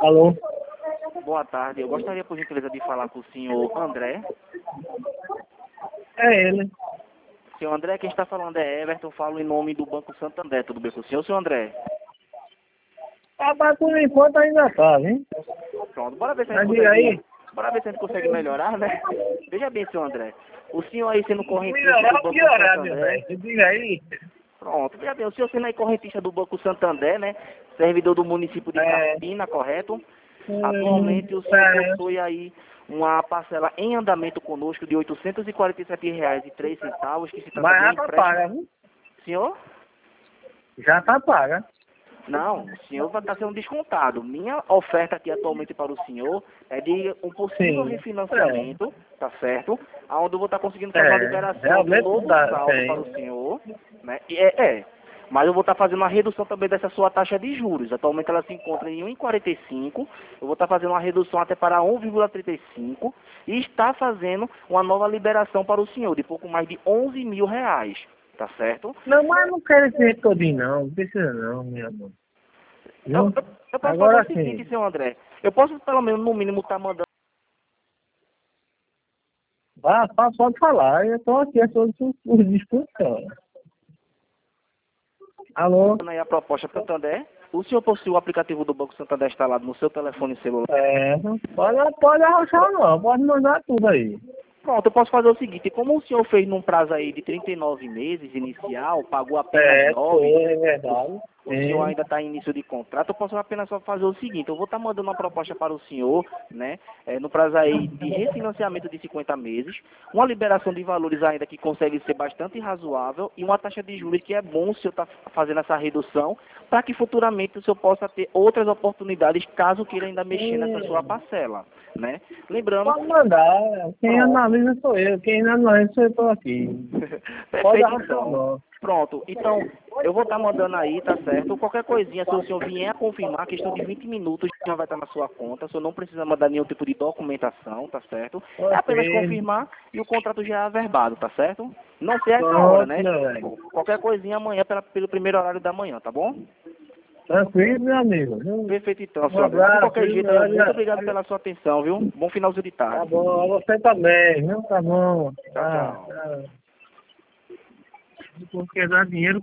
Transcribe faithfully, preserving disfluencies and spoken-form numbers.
Alô? Boa tarde. Eu gostaria, por gentileza, de falar com o senhor André. É ele. Senhor André, quem está falando é Everton. Eu falo em nome do Banco Santander. Tudo bem com o senhor, senhor André? Rapaz, por enquanto ainda tá, hein? Pronto, bora ver se a Mas gente diga aí. consegue... Bora ver se a gente consegue melhorar, né? Veja bem, senhor André. O senhor aí sendo correntista do Melhorar ou Banco piorar, meu Santander... velho? Diga aí. Pronto, veja bem, o senhor sendo aí correntista do Banco Santander, né? Servidor do município de É. Carpina, correto? Hum, Atualmente o senhor é. possui aí uma parcela em andamento conosco de oitocentos e quarenta e sete reais e três centavos, que se trata Mas de um já tá empréstimo. paga, viu? Senhor? Já tá paga. Não, o senhor vai estar sendo descontado. Minha oferta aqui atualmente para o senhor é de um possível Sim. É. refinanciamento, tá certo? Onde eu vou estar conseguindo fazer uma É. liberação de um Realmente novo tá, saldo para o tem. senhor, né? E é, é. Mas eu vou estar fazendo uma redução também dessa sua taxa de juros. Atualmente ela se encontra em um vírgula quarenta e cinco. Eu vou estar fazendo uma redução até para um vírgula trinta e cinco e está fazendo uma nova liberação para o senhor de pouco mais de onze mil reais, tá certo? Não, mas eu não quero esse dinheiro todinho, não. Não precisa não, meu amor. Eu, Viu? eu, eu posso fazer Agora o seguinte, sim. senhor André. Eu posso pelo menos no mínimo estar mandando Vá, pá, pode falar. Eu tô aqui à sua disposição. Alô? aí a proposta para o Santander. O senhor possui o aplicativo do Banco Santander instalado no seu telefone celular? É, pode, pode arrochar não, pode mandar tudo aí. Pronto, eu posso fazer o seguinte, como o senhor fez num prazo aí de trinta e nove meses inicial, pagou apenas É, foi, nove, é verdade. o senhor Sim. ainda está em início de contrato, eu posso apenas só fazer o seguinte, eu vou estar mandando uma proposta para o senhor, né, é, no prazo aí de refinanciamento de cinquenta meses, uma liberação de valores ainda que consegue ser bastante razoável e uma taxa de juros que é bom o senhor estar fazendo essa redução, para que futuramente o senhor possa ter outras oportunidades caso queira ainda mexer nessa sua Hum, parcela, né. Lembrando, pode mandar. Quem pronto. analisa sou eu. Quem não analisa sou eu tô aqui. Pode Perfeito, arrochar então. não. Pronto. Então, eu vou estar mandando aí, tá certo? Qualquer coisinha, se o senhor vier a confirmar, questão de vinte minutos já vai estar na sua conta. O senhor não precisa mandar nenhum tipo de documentação, tá certo? É apenas Ok. confirmar e o contrato já é averbado, tá certo? Não sei essa hora, Pronto, né? meu velho. Qualquer coisinha amanhã pela, pelo primeiro horário da manhã, tá bom? Tranquilo, meu amigo. Viu? Perfeito, então, Um senhor André. De abraço, qualquer viu? jeito, aí, muito Olha, obrigado pela sua atenção, viu? Bom finalzinho de tá tarde. bom, você também, viu? Tá bom. Tchau, Tá, tchau. tá. Porque dá dinheiro